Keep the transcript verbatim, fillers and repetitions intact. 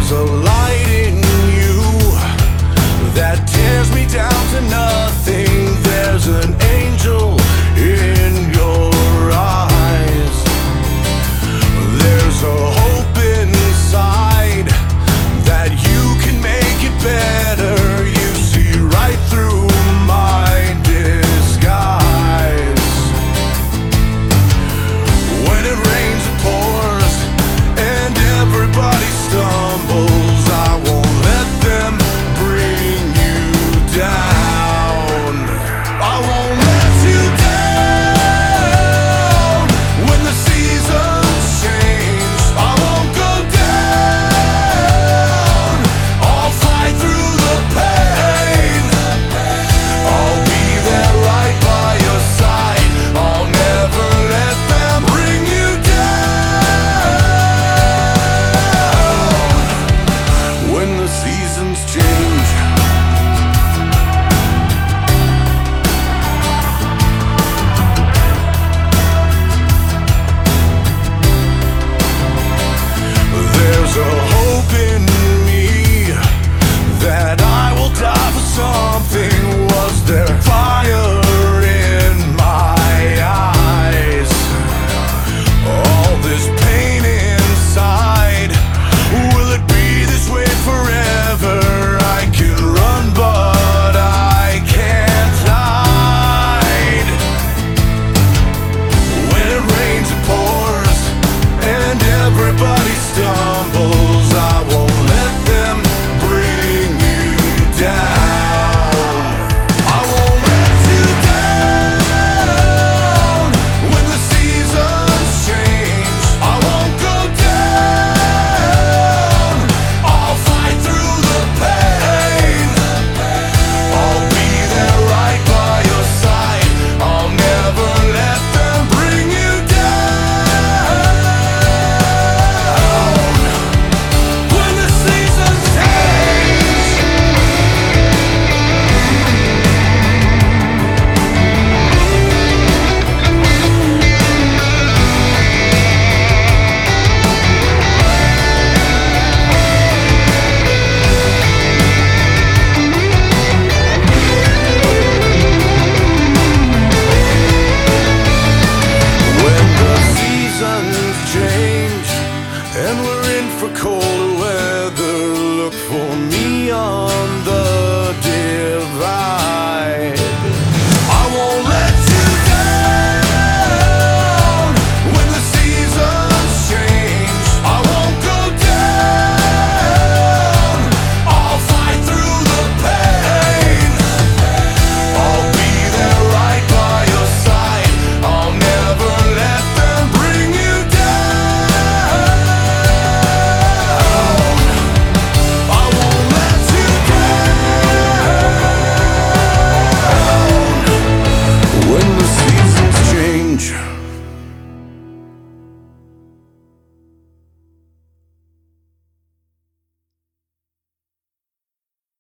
There's a light in you that tears me down to nothing. There's an angel in your eyes. There's a hope inside that you can make it better. You see right through my disguise. When it rains it pours and everybody stumbles, I won't let them bring you down. I won't let you down. When the seasons change, I won't go down. I'll fight through the pain. I'll be there right by your side. I'll never let them bring you down. When the seasons change, there's a hope in me that I will die for something. Was there fire in my eyes? All this pain inside, will it be this way forever?